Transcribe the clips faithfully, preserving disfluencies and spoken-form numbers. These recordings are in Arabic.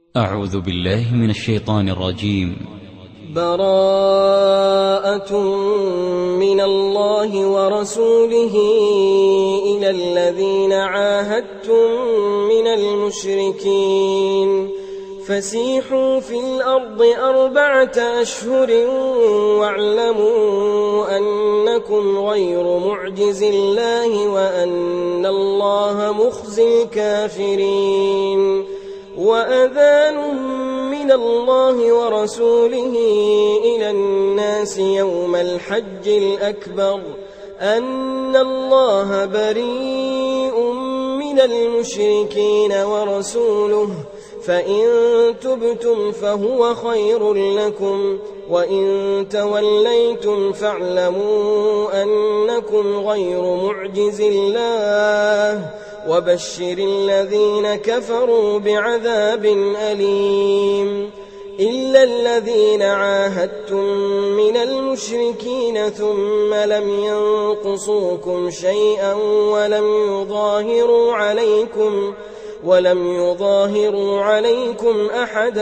أعوذ بالله من الشيطان الرجيم. براءة من الله ورسوله إلى الذين عاهدتم من المشركين فسيحوا في الأرض أربعة أشهر واعلموا أنكم غير معجز الله وأن الله مخزي الكافرين. وأذان من الله ورسوله إلى الناس يوم الحج الأكبر أن الله بريء من المشركين ورسوله فإن تبتم فهو خير لكم وإن توليتم فاعلموا أنكم غير معجز الله وبشر الذين كفروا بعذاب أليم. إلا الذين عاهدتم من المشركين ثم لم ينقصوكم شيئا ولم يظاهروا عليكم ولم يظاهروا عليكم أحدا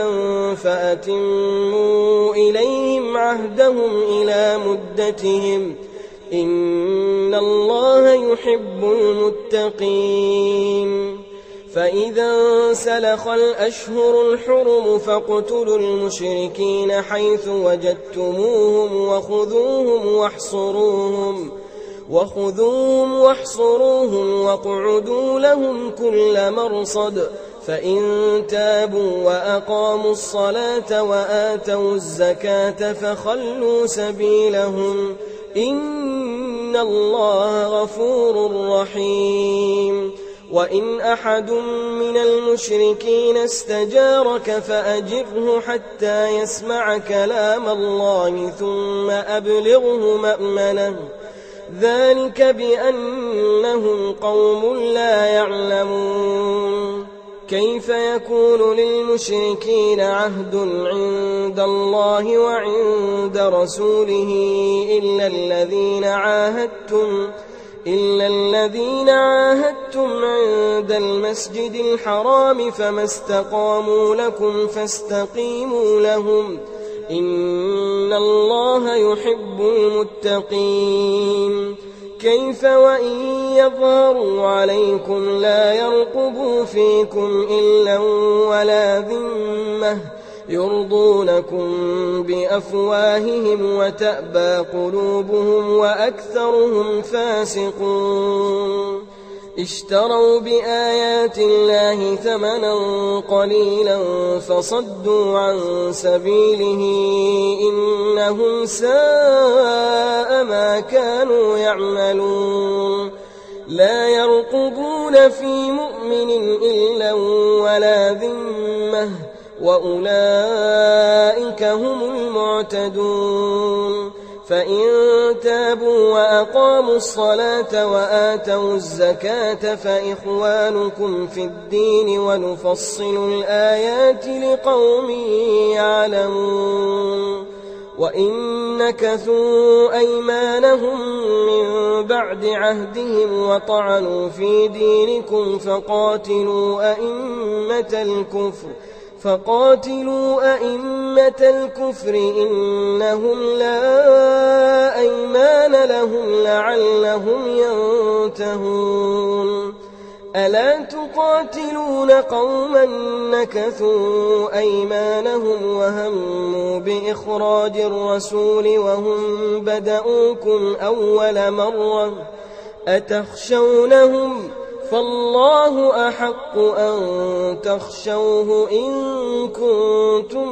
فأتموا إليهم عهدهم إلى مدتهم إن الله يحب المتقين. فإذا انسلخ الأشهر الحرم فاقتلوا المشركين حيث وجدتموهم وخذوهم واحصروهم وخذوهم واحصروهم واقعدوا لهم كل مرصد فإن تابوا وأقاموا الصلاة وآتوا الزكاة فخلوا سبيلهم إن الله غفور رحيم. وإن أحد من المشركين استجارك فأجره حتى يسمع كلام الله ثم أبلغه مأمنه ذلك بأنهم قوم لا يعلمون. كيف يكون للمشركين عهد عند الله وعند رسوله إلا الذين عاهدتم إلا الذين عاهدتم عند المسجد الحرام فما استقاموا لكم فاستقيموا لهم إن الله يحب المتقين. كيف وإن يظهروا عليكم لا يرقبوا فيكم إلا ولا ذمة يرضونكم بأفواههم وتأبى قلوبهم وأكثرهم فاسقون. اشتروا بآيات الله ثمنا قليلا فصدوا عن سبيله إنهم ساء ما كانوا يعملون. لا يرقبون في مؤمن إلا ولا ذمة وأولئك هم المعتدون. فإن تابوا وأقاموا الصلاة وآتوا الزكاة فإخوانكم في الدين ونفصل الآيات لقوم يعلمون. وإن نكثوا أيمانهم من بعد عهدهم وطعنوا في دينكم فقاتلوا أئمة الكفر فقاتلوا أئمة الكفر إنهم لا أيمان لهم لعلهم ينتهون. ألا تقاتلون قوما نكثوا أيمانهم وهموا بإخراج الرسول وهم بدؤوكم أول مرة أتخشونهم فالله أحق أن تخشوه إن كنتم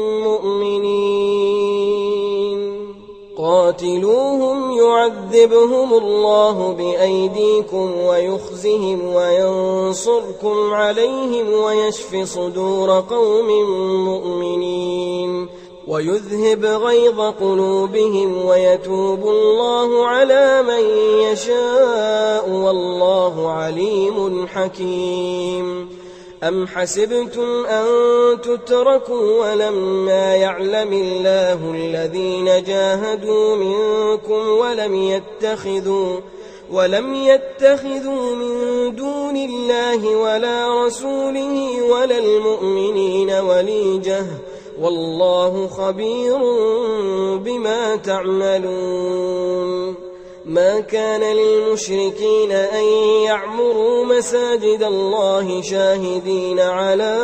مؤمنين. قاتلوهم يعذبهم الله بأيديكم ويخزهم وينصركم عليهم ويشف صدور قوم مؤمنين ويذهب غيظ قلوبهم ويتوب الله على من يشاء والله عليم حكيم. أم حسبتم أن تتركوا ولما يعلم الله الذين جاهدوا منكم ولم يتخذوا ولم يتخذوا من دون الله ولا رسوله ولا المؤمنين وليجة والله خبير بما تعملون. ما كان للمشركين أن يعمروا مساجد الله شاهدين على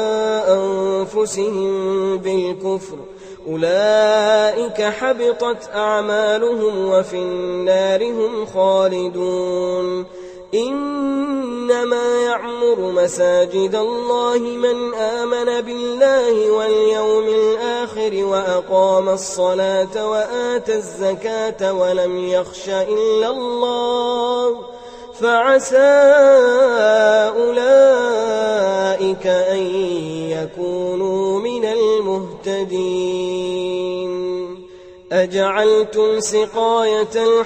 أنفسهم بالكفر أولئك حبطت أعمالهم وفي النار هم خالدون. إنما يعمر مساجد الله من آمن بالله واليوم الآخر وأقام الصلاة وآتى الزكاة ولم يخش إلا الله فعسى أولئك أن يكونوا من المهتدين. أجعلتم سقاية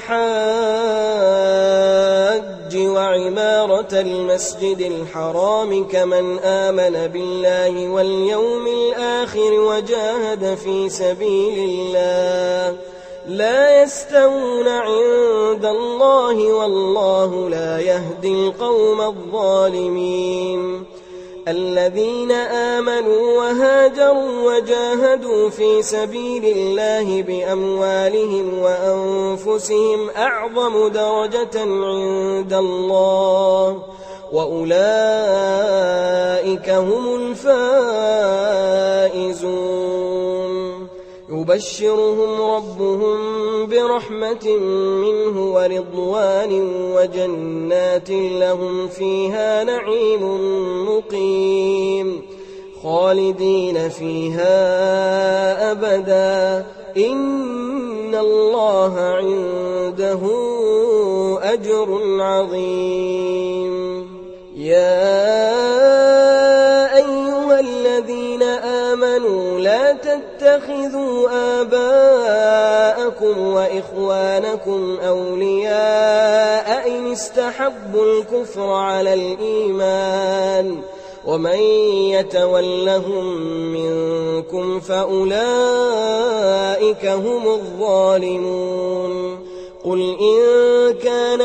الحاج وعمارة المسجد الحرام كمن آمن بالله واليوم الآخر وجاهد في سبيل الله لا يستوون عند الله والله لا يهدي القوم الظالمين. الذين آمنوا وهاجروا وجاهدوا في سبيل الله بأموالهم وأنفسهم أعظم درجة عند الله وأولئك هم الفائزون. يبشرهم ربهم برحمة منه ورضوان وجنات لهم فيها نعيم مقيم خالدين فيها أبدا إن الله عنده أجر عظيم. يا أيها الذين آمنوا لا تتخذوا آباءكم وإخوانكم أولياء إن استحبوا الكفر على الإيمان ومن يتولهم منكم فأولئك هم الظالمون. قل إن كان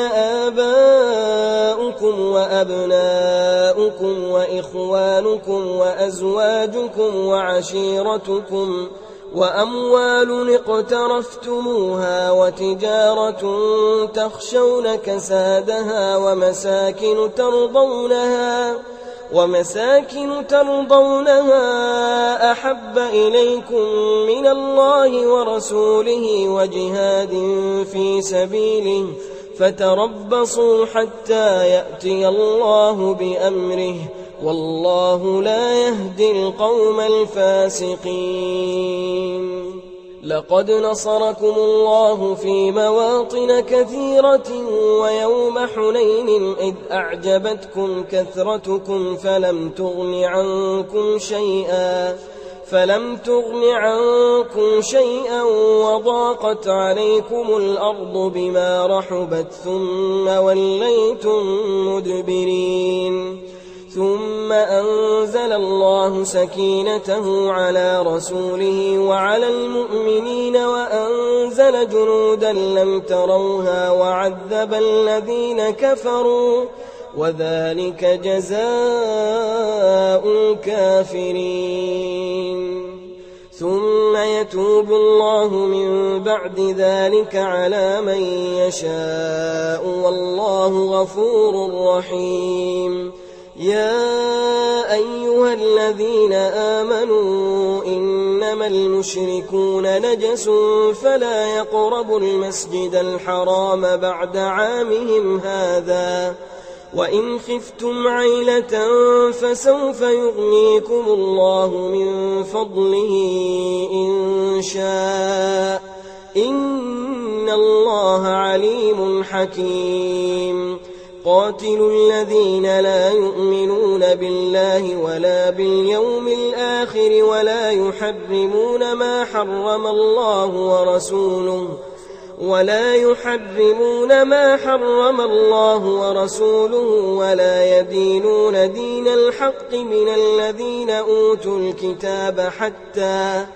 آباؤكم وأبناؤكم وإخوانكم وأزواجكم وعشيرتكم وأموال اقترفتموها وتجارة تخشون كسادها ومساكن ترضونها ومساكن ترضونها أحب إليكم من الله ورسوله وجهاد في سبيله فتربصوا حتى يأتي الله بأمره والله لا يهدي القوم الفاسقين. لقد نصركم الله في مواطن كثيرة ويوم حنين إذ أعجبتكم كثرتكم فلم تغن عنكم شيئا فلم تغن عنكم شيئا وضاقت عليكم الأرض بما رحبت ثم وليتم مدبرين. ثم أنزل الله سكينته على رسوله وعلى المؤمنين وأنزل جنودا لم تروها وعذب الذين كفروا وذلك جزاء الكافرين. ثم يتوب الله من بعد ذلك على من يشاء والله غفور رحيم. يا أيها الذين آمنوا إنما المشركون نجس فلا يقربوا المسجد الحرام بعد عامهم هذا وإن خفتم عيلة فسوف يغنيكم الله من فضله إن شاء إن الله عليم حكيم. قاتلوا الذين لا يؤمنون بالله ولا باليوم الآخر ولا يحرمون ما حرم الله ورسوله ولا يحرمون ما حرم الله ورسوله ولا يدينون دين الحق من الذين أوتوا الكتاب حتى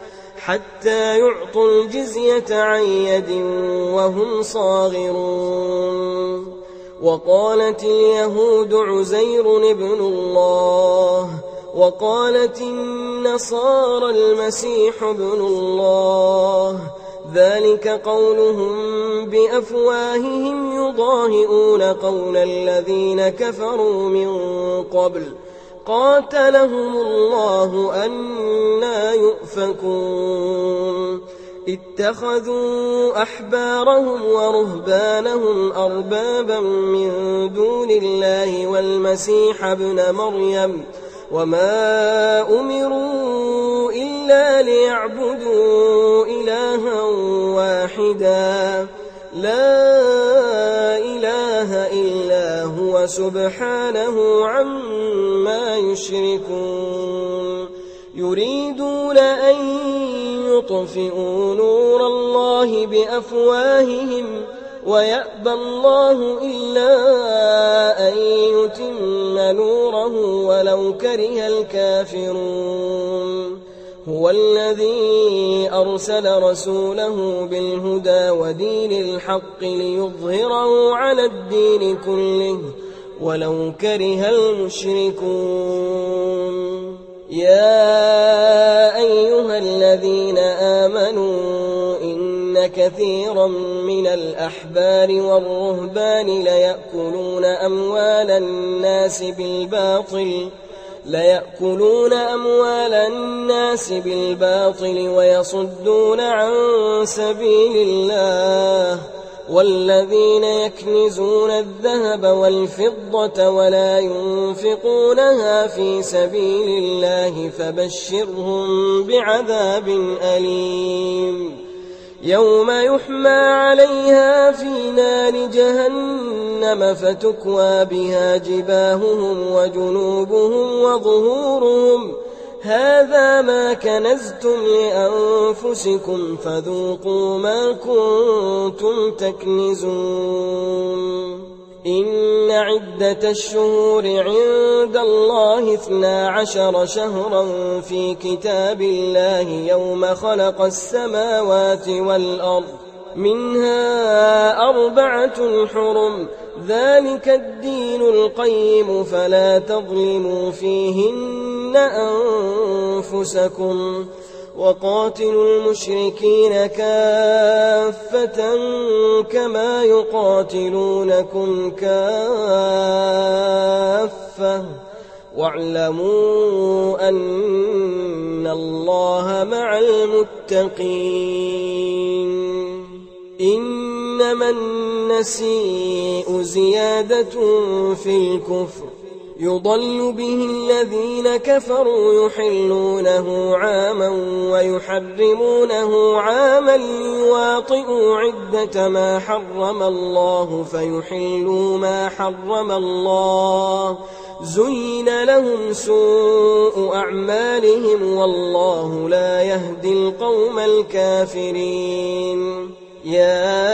حتى يعطوا الجزية عن يد وهم صاغرون. وقالت اليهود عزير ابن الله، وقالت النصارى المسيح ابن الله، ذلك قولهم بأفواههم يضاهئون قول الذين كفروا من قبل قاتلهم الله أنى يؤفكون. اتخذوا أحبارهم ورهبانهم أربابا من دون الله والمسيح ابن مريم، وما أمروا إلا ليعبدوا إلها واحدا لا إله إلا هو سبحانه عما يشركون. يريدون أن يطفئوا نور الله بأفواههم ويأبى الله إلا أن يتم نوره ولو كره الكافرون. هو الذي أرسل رسوله بالهدى ودين الحق ليظهره على الدين كله ولو كره المشركون. يا أيها الذين آمنوا إن كثيرا من الأحبار والرهبان ليأكلون أموال الناس بالباطل ليأكلون أموال الناس بالباطل ويصدون عن سبيل الله، والذين يكنزون الذهب والفضة ولا ينفقونها في سبيل الله فبشرهم بعذاب أليم. يوم يحمى عليها في نار جهنم فتكوى بها جباههم وجنوبهم وظهورهم، هذا ما كنزتم لأنفسكم فذوقوا ما كنتم تكنزون. إن عدة الشهور عند الله اثنا عشر شهرا في كتاب الله يوم خلق السماوات والأرض، منها أربعة حرم، ذلك الدين القيم، فلا تظلموا فيهن أنفسكم. وقاتلوا المشركين كافة كما يقاتلونكم كافة، واعلموا أن الله مع المتقين. إنما النسيء زيادة في الكفر، يضل به الذين كفروا يحلونه عاما ويحرمونه عاما ليواطئوا عدة ما حرم الله فيحلوا ما حرم الله، زين لهم سوء أعمالهم والله لا يهدي القوم الكافرين. يا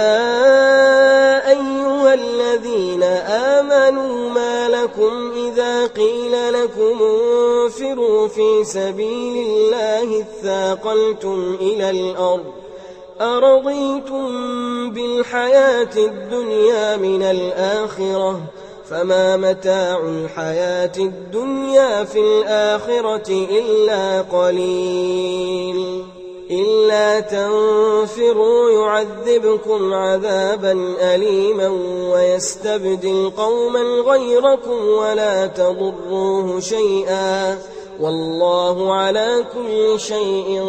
أيها الذين آمنوا ما لكم إذا قيل لكم انفروا في سبيل الله اثاقلتم إلى الأرض، أرضيتم بالحياة الدنيا من الآخرة، فما متاع الحياة الدنيا في الآخرة إلا قليل. إلا تنفروا يعذبكم عذابا أليما ويستبدل قوما غيركم ولا تضروه شيئا، والله على كل شيء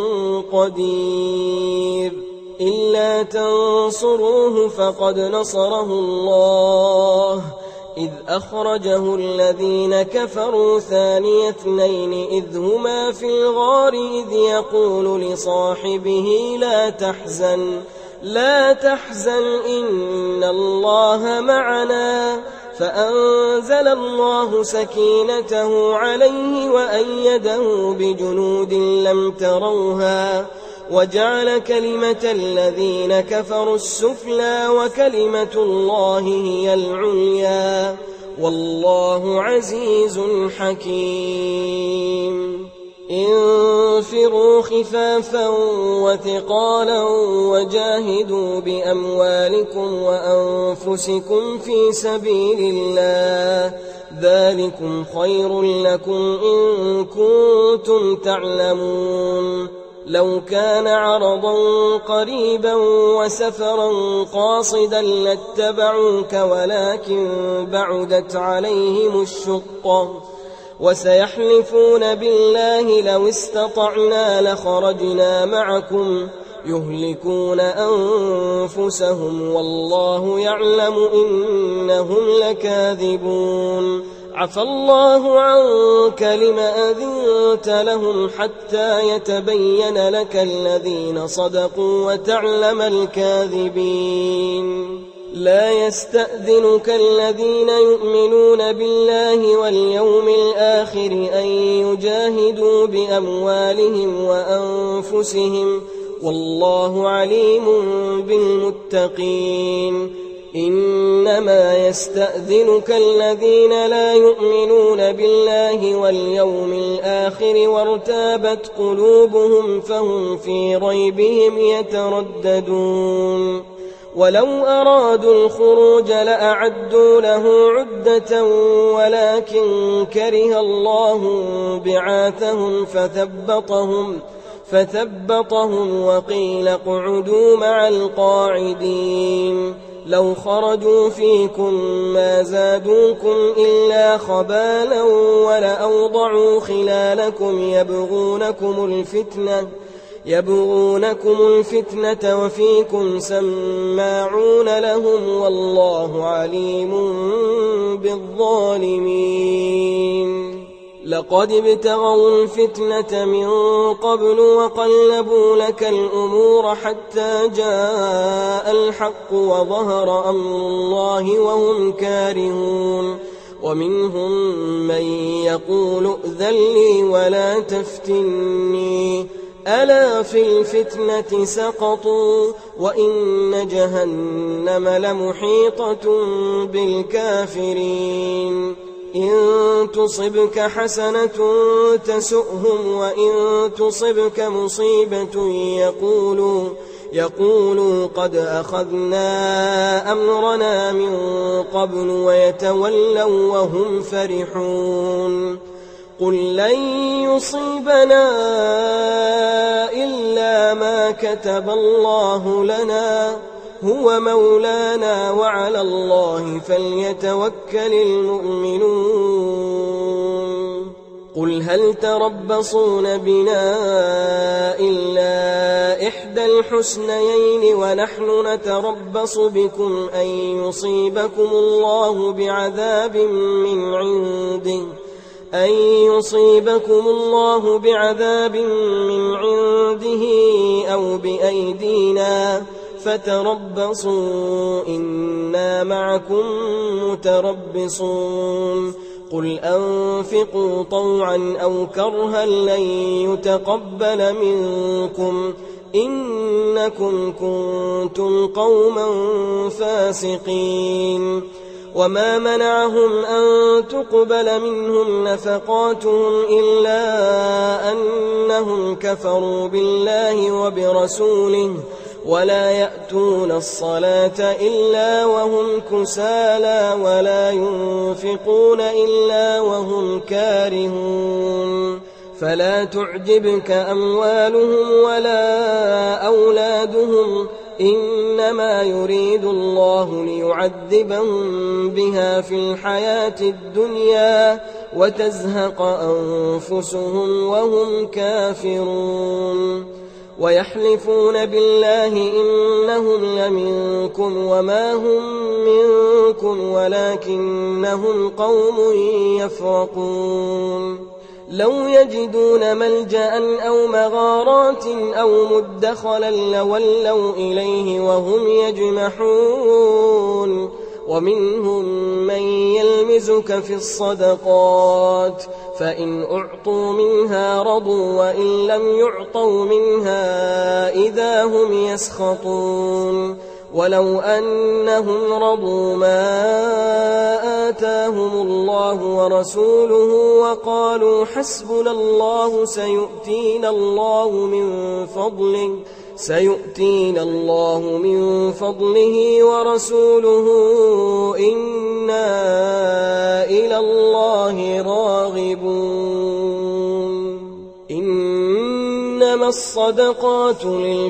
قدير. إلا تنصروه فقد نصره الله إذ أخرجه الذين كفروا ثاني اثنين إذ هما في الغار إذ يقول لصاحبه لا تحزن لا تحزن إن الله معنا، فأنزل الله سكينته عليه وأيده بجنود لم تروها وجعل كلمة الذين كفروا السفلى وكلمة الله هي العليا والله عزيز حكيم. انفروا خفافا وثقالا وجاهدوا بأموالكم وأنفسكم في سبيل الله ذلكم خير لكم إن كنتم تعلمون لو كان عرضا قريبا وسفرا قاصدا لاتبعوك ولكن بعدت عليهم الشقة وسيحلفون بالله لو استطعنا لخرجنا معكم يهلكون أنفسهم والله يعلم إنهم لكاذبون عفى الله عنك لم أذنت لهم حتى يتبين لك الذين صدقوا وتعلم الكاذبين لا يستأذنك الذين يؤمنون بالله واليوم الآخر أن يجاهدوا بأموالهم وأنفسهم والله عليم بالمتقين إنما يستأذنك الذين لا يؤمنون بالله واليوم الآخر وارتابت قلوبهم فهم في ريبهم يترددون ولو أرادوا الخروج لأعدوا له عدة ولكن كره الله بعاثهم فثبطهم فثبطهم وقيل اقعدوا مع القاعدين لو خرجوا فيكم ما زادوكم إلا خبالا ولأوضعوا خلالكم يبغونكم الفتنة يبغونكم الفتنة وفيكم سماعون لهم والله عليم بالظالمين لقد ابتغوا الفتنة من قبل وقلبوا لك الأمور حتى جاء الحق وظهر أمر الله وهم كارهون ومنهم من يقول ائذن لي ولا تفتني ألا في الفتنة سقطوا وإن جهنم لمحيطة بالكافرين إن تصبك حسنة تسؤهم وإن تصبك مصيبة يقولوا يقولوا قد أخذنا أمرنا من قبل ويتولوا وهم فرحون قل لن يصيبنا إلا ما كتب الله لنا هو مولانا وعلى الله فليتوكل المؤمنون قل هل تربصون بنا إلا إحدى الحسنيين ونحن نتربص بكم أن يصيبكم الله بعذاب من عنده أن يصيبكم الله بعذاب من عنده أو بأيدينا فتربصوا إنا معكم متربصون قل أنفقوا طوعا أو كرها لن يتقبل منكم إنكم كنتم قوما فاسقين وما منعهم أن تقبل منهم نفقاتهم إلا أنهم كفروا بالله وبرسوله ولا يأتون الصلاة إلا وهم كسالى ولا ينفقون إلا وهم كارهون فلا تعجبك أموالهم ولا أولادهم إنما يريد الله ليعذبهم بها في الحياة الدنيا وتزهق أنفسهم وهم كافرون ويحلفون بالله إنهم لمنكم وما هم منكم ولكنهم قوم يفرقون لو يجدون ملجأ أو مغارات أو مدخلا لولوا إليه وهم يجمحون ومنهم من يلمزك في الصدقات فإن أعطوا منها رضوا وإن لم يعطوا منها إذا هم يسخطون ولو أنهم رضوا ما آتاهم الله ورسوله وقالوا حسبنا الله سيؤتينا الله من فضله سيؤتينا الله من فضله ورسوله إنا إلى الله راغبون. إنما الصدقات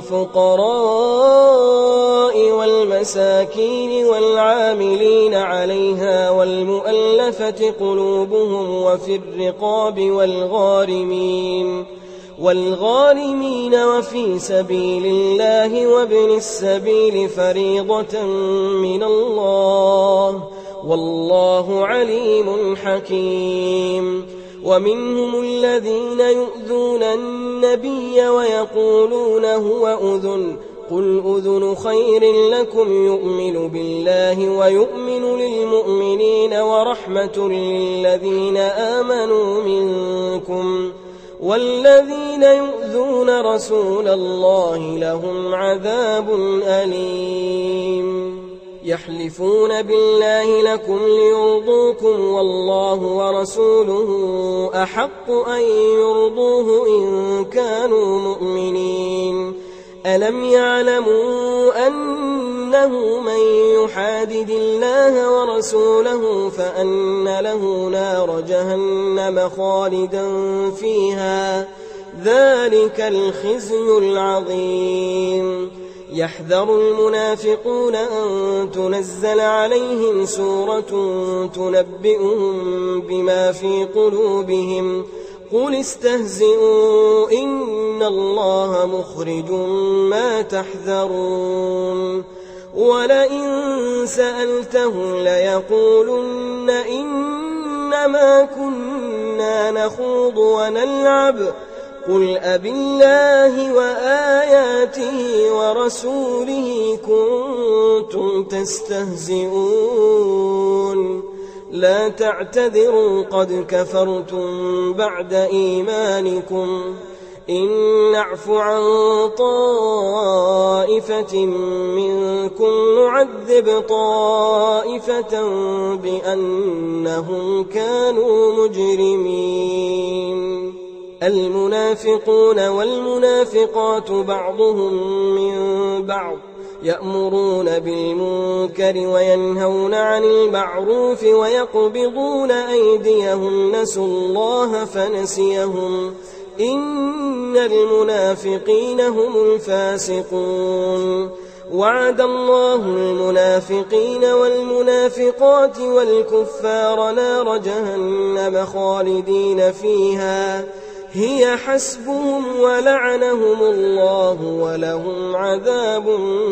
للفقراء والمساكين والعاملين عليها والمؤلفة قلوبهم وفي الرقاب والغارمين والغارمين وفي سبيل الله وابن السبيل فريضة من الله والله عليم حكيم. ومنهم الذين يؤذون النبي ويقولون هو أذن قل أذن خير لكم يؤمن بالله ويؤمن للمؤمنين ورحمة للذين آمنوا منكم والذين يؤذون رسول الله لهم عذاب أليم. يحلفون بالله لكم ليرضوكم والله ورسوله أحق أن يرضوه إن كانوا مؤمنين. ألم يعلموا أنه من يحادد الله ورسوله فأن له نار جهنم خالدا فيها ذلك الخزي العظيم. يحذر المنافقون أن تنزل عليهم سورة تنبئهم بما في قلوبهم قل استهزئوا إن الله مخرج ما تحذرون. ولئن سألتهم ليقولن إنما كنا نخوض ونلعب قل أبالله وآياته ورسوله كنتم تستهزئون لا تعتذروا قد كفرتم بعد إيمانكم إن نعف عن طائفة منكم نعذب طائفة بأنهم كانوا مجرمين. المنافقون والمنافقات بعضهم من بعض يأمرون بالمنكر وينهون عن المعروف ويقبضون أيديهم نسوا الله فنسيهم إن المنافقين هم الفاسقون. وعد الله المنافقين والمنافقات والكفار نار جهنم خالدين فيها هي حسبهم ولعنهم الله ولهم عذاب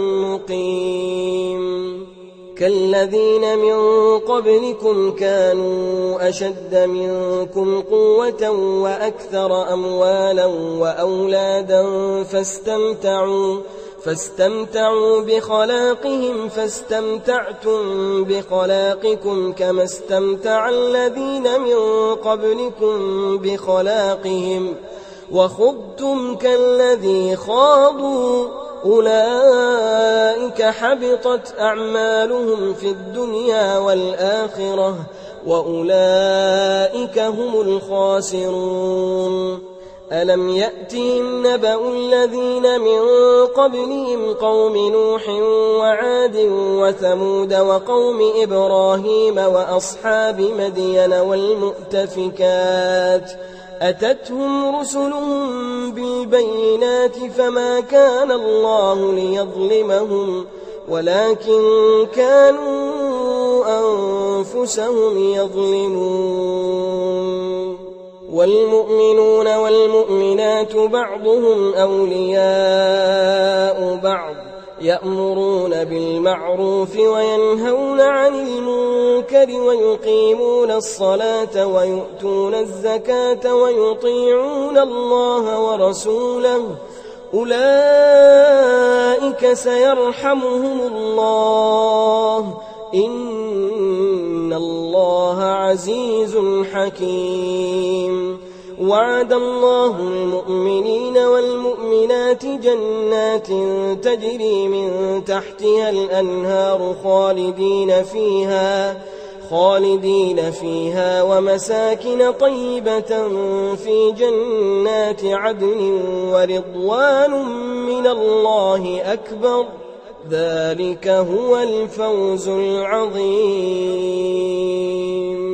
مقيم. كالذين من قبلكم كانوا أشد منكم قوة وأكثر أموالا وأولادا فاستمتعوا فاستمتعوا بخلاقهم فاستمتعتم بخلاقكم كما استمتع الذين من قبلكم بخلاقهم وخضتم كالذي خاضوا أولئك حبطت أعمالهم في الدنيا والآخرة وأولئك هم الخاسرون. ألم يأتهم نبأ الذين من قبلهم قوم نوح وعاد وثمود وقوم إبراهيم وأصحاب مدين والمؤتفكات أتتهم رسلهم بالبينات فما كان الله ليظلمهم ولكن كانوا أنفسهم يظلمون. والمؤمنون والمؤمنات بعضهم أولياء بعض يأمرون بالمعروف وينهون عن المنكر ويقيمون الصلاة ويؤتون الزكاة ويطيعون الله ورسوله أولئك سيرحمهم الله إن الله عزيز حكيم. وعد الله المؤمنين والمؤمنات جنات تجري من تحتها الأنهار خالدين فيها خالدين فيها ومساكن طيبة في جنات عدن ورضوان من الله أكبر ذلك هو الفوز العظيم.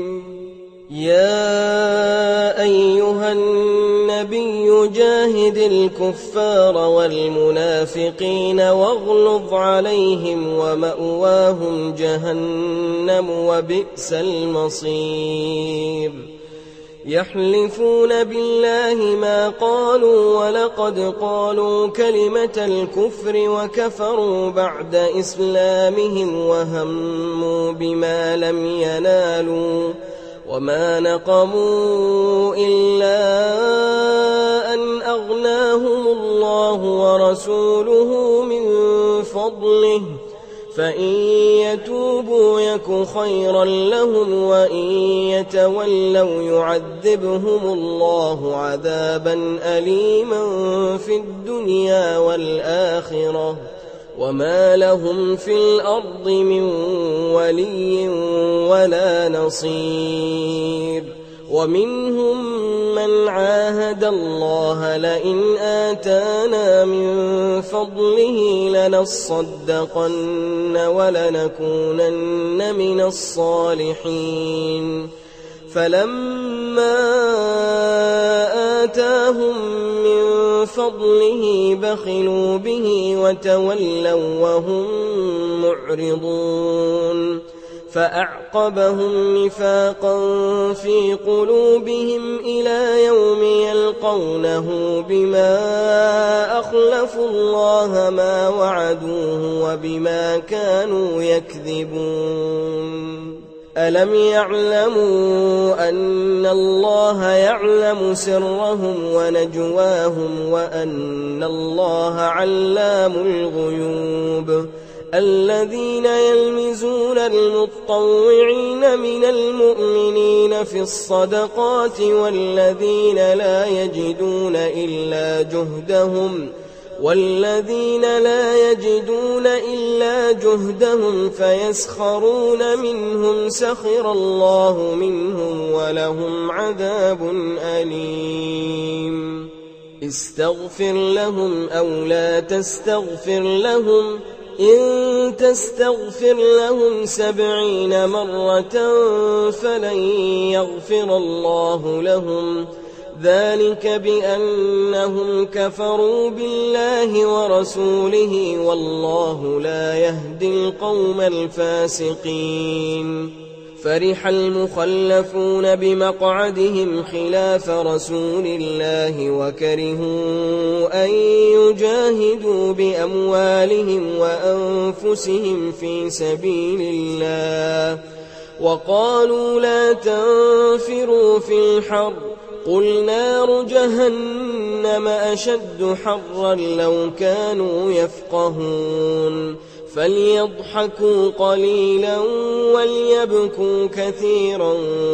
يا أيها النبي جاهد الكفار والمنافقين واغلظ عليهم ومأواهم جهنم وبئس المصير. يحلفون بالله ما قالوا ولقد قالوا كلمة الكفر وكفروا بعد إسلامهم وهموا بما لم ينالوا وما نقموا إلا أن أغناهم الله ورسوله من فضله فإن يتوبوا يك خيرا لهم وإن يتولوا يعذبهم الله عذابا أليما في الدنيا والآخرة وما لهم في الأرض من ولي ولا نصير. ومنهم من عاهد الله لئن آتانا من فضله لنصدقن ولنكونن من الصالحين فلما آتاهم من فضله بخلوا به وتولوا وهم معرضون فأعقبهم نفاقا في قلوبهم إلى يوم يلقونه بما أخلفوا الله ما وعدوه وبما كانوا يكذبون. ألم يعلموا أن الله يعلم سرهم ونجواهم وأن الله علام الغيوب. الذين يلمزون المتطوعين من المؤمنين في الصدقات والذين لا يجدون إلا جهدهم والذين لا يجدون إلا جهدهم فيسخرون منهم سخر الله منهم ولهم عذاب أليم. استغفر لهم أو لا تستغفر لهم إن تستغفر لهم سبعين مرة فلن يغفر الله لهم ذلك بأنهم كفروا بالله ورسوله والله لا يهدي القوم الفاسقين. فرح المخلفون بمقعدهم خلاف رسول الله وكرهوا أن يجاهدوا بأموالهم وأنفسهم في سبيل الله وقالوا لا تنفروا في الحر قل نار جهنم أشد حرا لو كانوا يفقهون. فليضحكوا قليلا وليبكوا كثيرا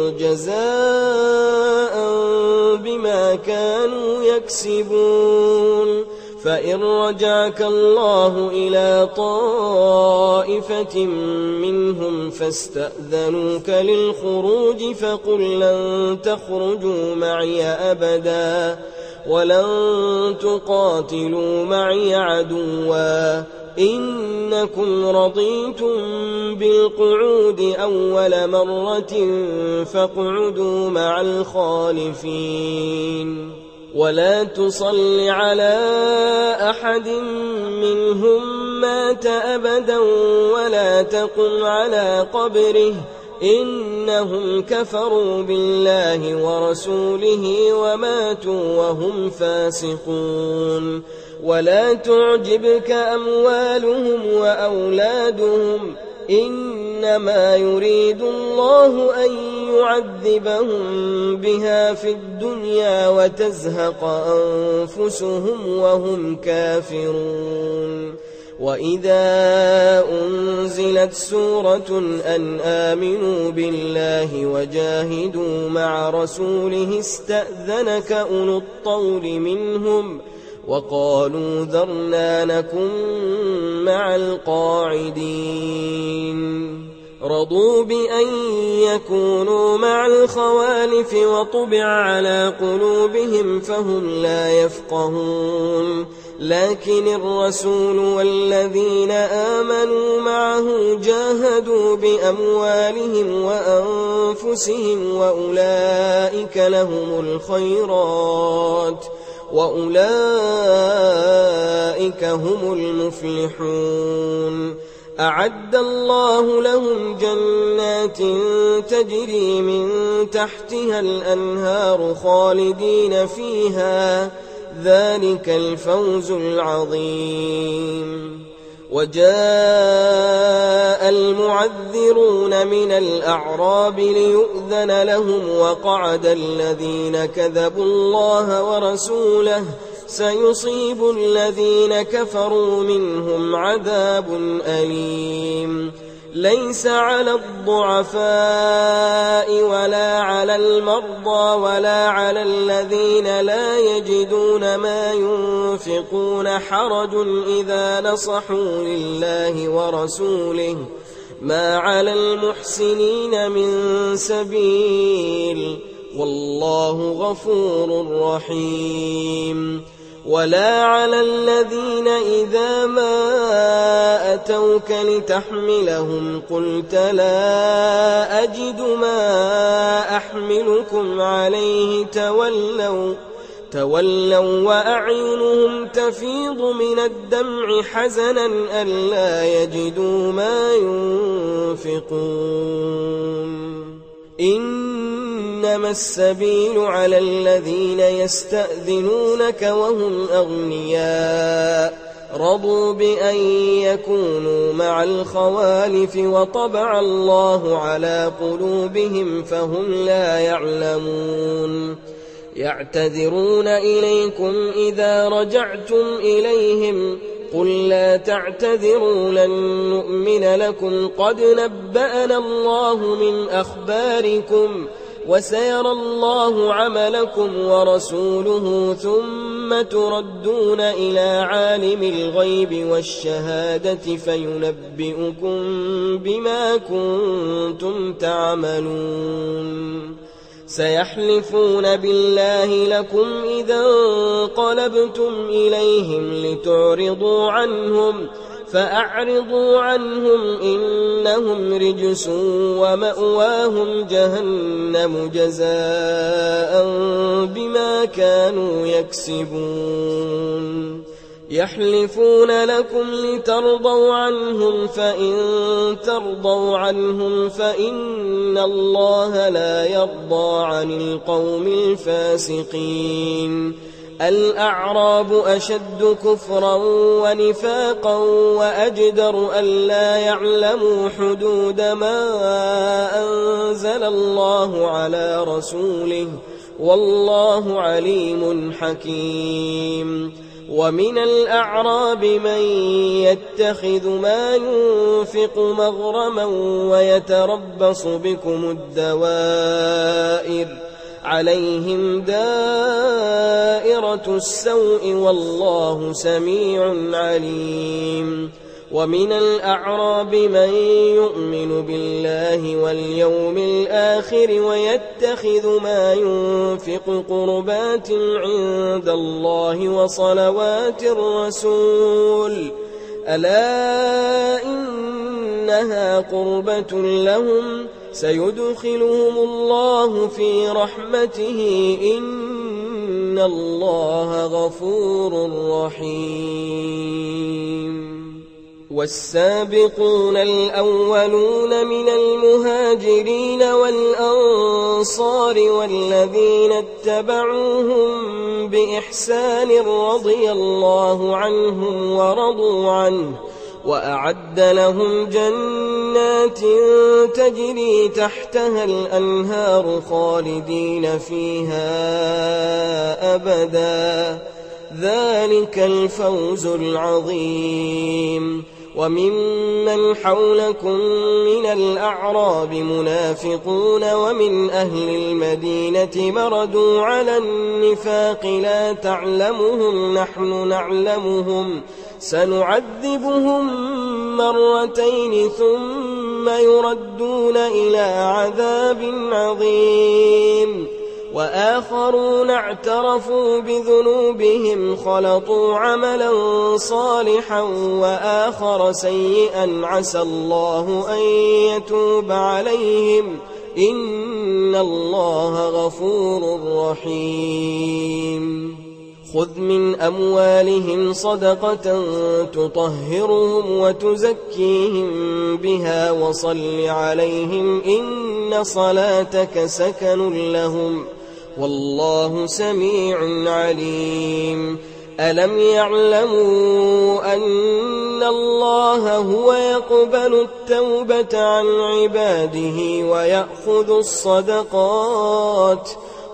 جزاء بما كانوا يكسبون. فإن رجعك الله إلى طائفة منهم فاستأذنوك للخروج فقل لن تخرجوا معي أبدا ولن تقاتلوا معي عدوا إنكم رضيتم بالقعود أول مرة فاقعدوا مع الخالفين. ولا تصل على أحد منهم مات أبدا ولا تقم على قبره إنهم كفروا بالله ورسوله وماتوا وهم فاسقون. ولا تعجبك أموالهم وأولادهم إنما يريد الله أن يعذبهم بها في الدنيا وتزهق أنفسهم وهم كافرون. وإذا أنزلت سورة أن آمنوا بالله وجاهدوا مع رسوله استأذنك أولو الطول منهم وقالوا ذرنا نكن مع القاعدين رضوا بأن يكونوا مع الخوالف وطبع على قلوبهم فهم لا يفقهون لكن الرسول والذين آمنوا معه جاهدوا بأموالهم وأنفسهم وأولئك لهم الخيرات وأولئك هم المفلحون أعد الله لهم جنات تجري من تحتها الأنهار خالدين فيها ذلك الفوز العظيم وجاء المعذرون من الأعراب ليؤذن لهم وقعد الذين كذبوا الله ورسوله سيصيب الذين كفروا منهم عذاب أليم ليس على الضعفاء ولا على المرضى ولا على الذين لا يجدون ما ينفقون حرج إذا نصحوا لله ورسوله ما على المحسنين من سبيل والله غفور رحيم ولا على الذين إذا ما أتوك لتحملهم قلت لا أجد ما أحملكم عليه تولوا تولوا وأعينهم تفيض من الدمع حزنا ألا يجدوا ما ينفقون إنما السبيل على الذين يستأذنونك وهم أغنياء رضوا بأن يكونوا مع الخوالف وطبع الله على قلوبهم فهم لا يعلمون يعتذرون إليكم إذا رجعتم إليهم قل لا تعتذروا لن نؤمن لكم قد نبأنا الله من أخباركم وسيرى الله عملكم ورسوله ثم تردون إلى عالم الغيب والشهادة فينبئكم بما كنتم تعملون سيحلفون بالله لكم إذا انقلبتم إليهم لتعرضوا عنهم فأعرضوا عنهم إنهم رجس ومأواهم جهنم جزاء بما كانوا يكسبون يحلفون لكم لترضوا عنهم فإن ترضوا عنهم فإن الله لا يرضى عن القوم الفاسقين الأعراب أشد كفرا ونفاقا وأجدر ألا يعلموا حدود ما أنزل الله على رسوله والله عليم حكيم ومن الأعراب من يتخذ ما ينفق مغرما ويتربص بكم الدوائر عليهم دائرة السوء والله سميع عليم ومن الأعراب من يؤمن بالله واليوم الآخر ويتخذ ما ينفق قربات عند الله وصلوات الرسول ألا إنها قربة لهم سيدخلهم الله في رحمته إن الله غفور رحيم والسابقون الأولون من المهاجرين والأنصار والذين اتبعوهم بإحسان رضي الله عنهم ورضوا عنه وأعد لهم جنات تجري تحتها الأنهار خالدين فيها أبدا ذلك الفوز العظيم. وممن حولكم من الأعراب منافقون ومن أهل المدينة مردوا على النفاق لا تعلمهم نحن نعلمهم سنعذبهم مرتين ثم يردون إلى عذاب عظيم. وآخرون اعترفوا بذنوبهم خلطوا عملا صالحا وآخر سيئا عسى الله أن يتوب عليهم إن الله غفور رحيم. خذ من أموالهم صدقة تطهرهم وتزكيهم بها وصل عليهم إن صلاتك سكن لهم والله سميع عليم. ألم يعلموا أن الله هو يقبل التوبة عن عباده ويأخذ الصدقات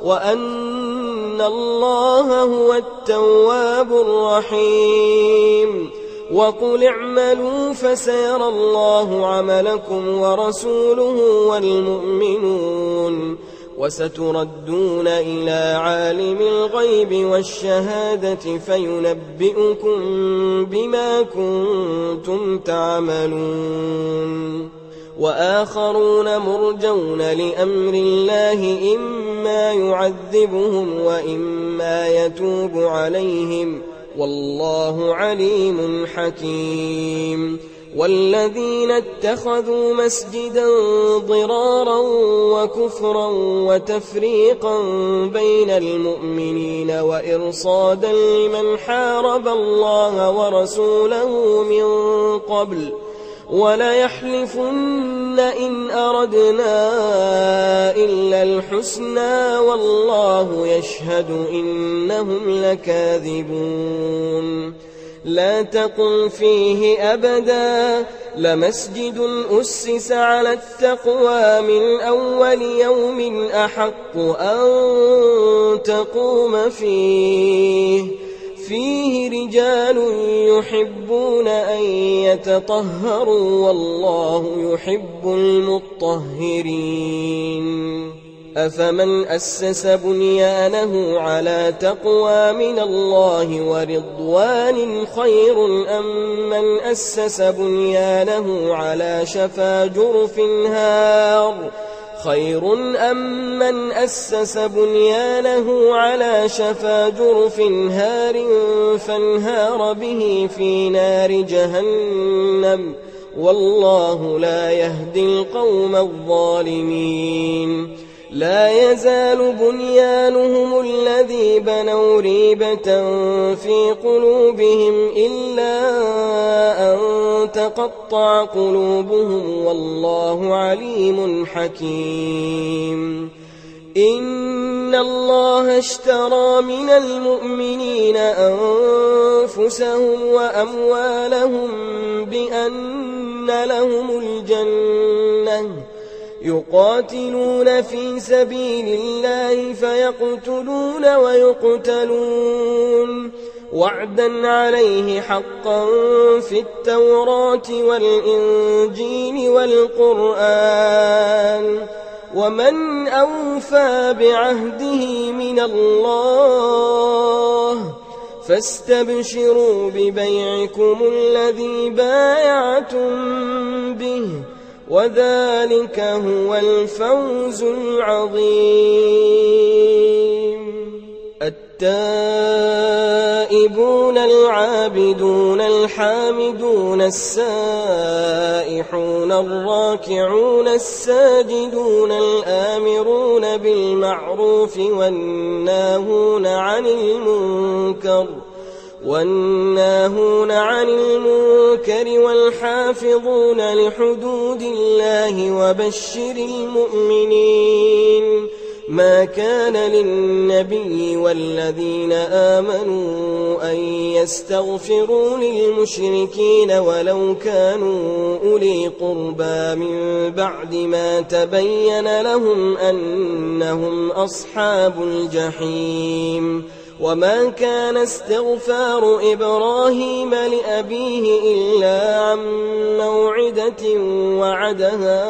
وأن الله هو التواب الرحيم. وقل اعملوا فسيرى الله عملكم ورسوله والمؤمنون وستردون إلى عالم الغيب والشهادة فينبئكم بما كنتم تعملون. وآخرون مرجون لأمر الله إما يعذبهم وإما يتوب عليهم والله عليم حكيم. والذين اتخذوا مسجدا ضرارا وكفرا وتفريقا بين المؤمنين وإرصادا لمن حارب الله ورسوله من قبل وليحلفن إن أردنا إلا الحسنى والله يشهد إنهم لكاذبون. لا تقم فيه أبدا لمسجد أسس على التقوى من أول يوم أحق أن تقوم فيه فيه رجال يحبون أن يتطهروا والله يحب المطهرين. أفمن أسس بنيانه على تقوى من الله ورضوان خير أم من أسس بنيانه على شفا جرف هار خير أم من أسس بنيانه على شفا جرف هار فانهار به في نار جهنم والله لا يهدي القوم الظالمين. لا يزال بنيانهم الذي بنوا ريبة في قلوبهم إلا أن تقطع قلوبهم والله عليم حكيم. إن الله اشترى من المؤمنين أنفسهم وأموالهم بأن لهم الجنة يقاتلون في سبيل الله فيقتلون ويقتلون وعدا عليه حقا في التوراة والإنجيل والقرآن ومن أوفى بعهده من الله فاستبشروا ببيعكم الذي بايعتم به وذلك هو الفوز العظيم. التائبون العابدون الحامدون السائحون الراكعون الساجدون الآمرون بالمعروف والناهون عن المنكر والناهون عن المنكر والحافظون لحدود الله وبشر المؤمنين. ما كان للنبي والذين آمنوا أن يستغفروا للمشركين ولو كانوا أولي قربى من بعد ما تبين لهم أنهم أصحاب الجحيم وما كان استغفار إبراهيم لأبيه إلا عن موعدة وعدها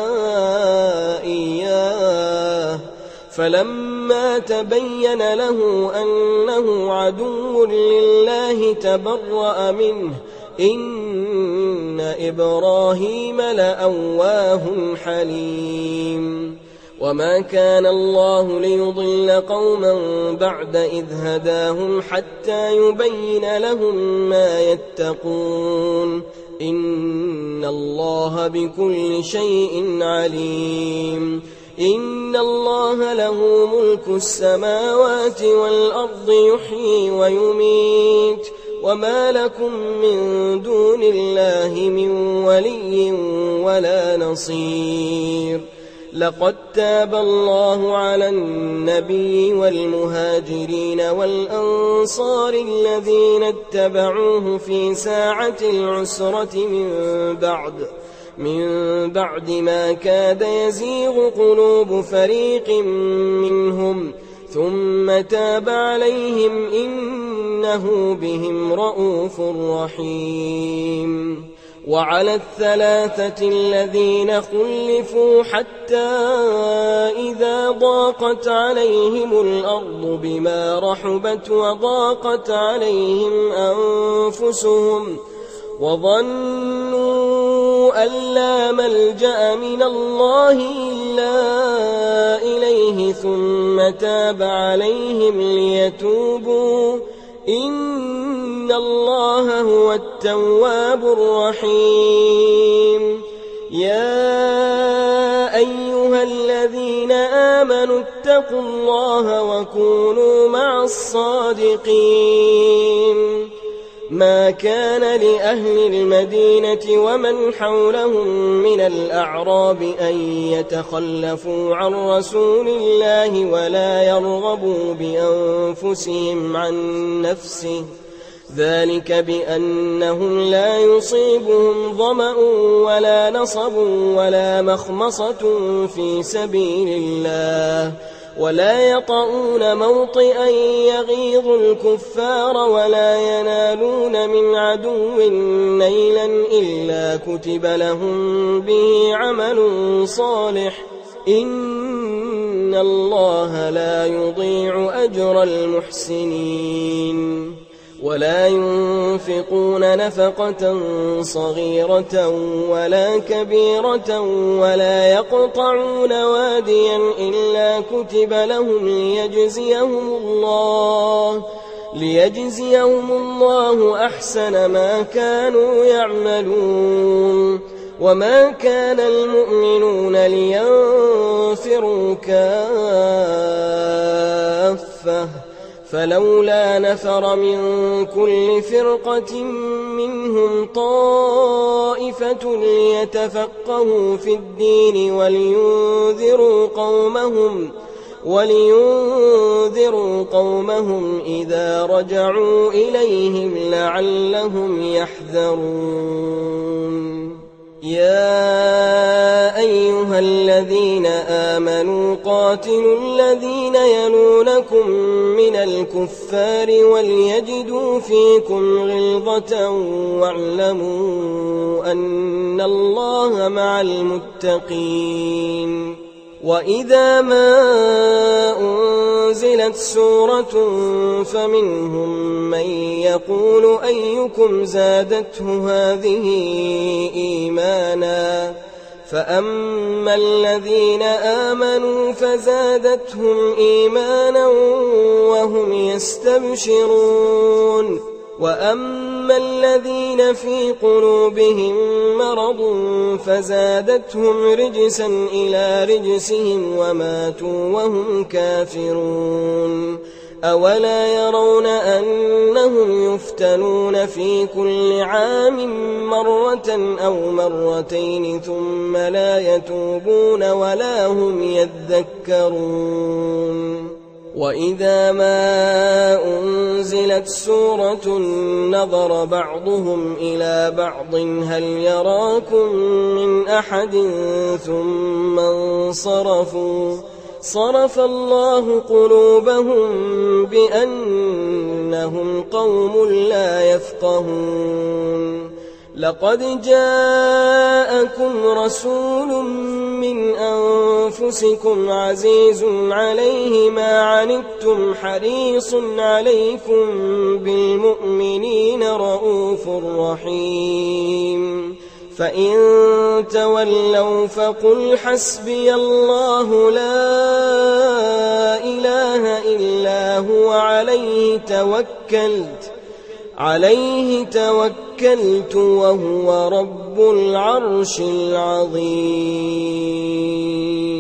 إياه فلما تبين له أنه عدو لله تبرأ منه إن إبراهيم لأواه حليم. وما كان الله ليضل قوما بعد إذ هداهم حتى يبين لهم ما يتقون إن الله بكل شيء عليم. إن الله له ملك السماوات والأرض يحيي ويميت وما لكم من دون الله من ولي ولا نصير. لقد تاب الله على النبي والمهاجرين والأنصار الذين اتبعوه في ساعة العسرة من بعد من بعد ما كاد يزيغ قلوب فريق منهم ثم تاب عليهم إنه بهم رءوف رحيم. وعلى الثلاثة الذين خلفوا حتى إذا ضاقت عليهم الأرض بما رحبت وضاقت عليهم أنفسهم وظنوا أن لا ملجأ من الله إلا إليه ثم تاب عليهم ليتوبوا إن الله هو التواب الرحيم. يا أيها الذين آمنوا اتقوا الله وكونوا مع الصادقين. ما كان لأهل المدينة ومن حولهم من الأعراب أن يتخلفوا عن رسول الله ولا يرغبوا بأنفسهم عن نفسه ذلك بأنهم لا يصيبهم ظمأ ولا نصب ولا مخمصة في سبيل الله ولا يطؤون موطئا يغيظ الكفار ولا ينالون من عدو نيلا إلا كتب لهم به عمل صالح إن الله لا يضيع أجر المحسنين. ولا ينفقون نفقة صغيرة ولا كبيرة ولا يقطعون واديا إلا كتب لهم ليجزيهم الله ليجزيهم الله أحسن ما كانوا يعملون. وما كان المؤمنون لينفروا كافة فلولا نفر من كل فرقة منهم طائفة ليتفقهوا في الدين ولينذروا قومهم ولينذروا قومهم إذا رجعوا إليهم لعلهم يحذرون. يا أيها الذين آمنوا قاتلوا الذين يلونكم من الكفار وليجدوا فيكم غلظة واعلموا أن الله مع المتقين. وإذا ما أنزلت سورة فمنهم من يقول أيكم زادته هذه إيمانا فأما الذين آمنوا فزادتهم إيمانا وهم يستبشرون وأما الذين في قلوبهم مرض فزادتهم رجسا إلى رجسهم وماتوا وهم كافرون. أولا يرون أنهم يفتنون في كل عام مرة أو مرتين ثم لا يتوبون ولا هم يذكرون. وإذا ما أنزلت سورة نظر بعضهم إلى بعض هل يراكم من أحد ثم انصرفوا صرف الله قلوبهم بأنهم قوم لا يفقهون لقد جاءكم رسول من أنفسكم عزيز عليه ما عنتم حريص عليكم بالمؤمنين رؤوف رحيم فإن تولوا فقل حسبي الله لا إله إلا هو عليه توكلت عليه توكلت وهو رب العرش العظيم.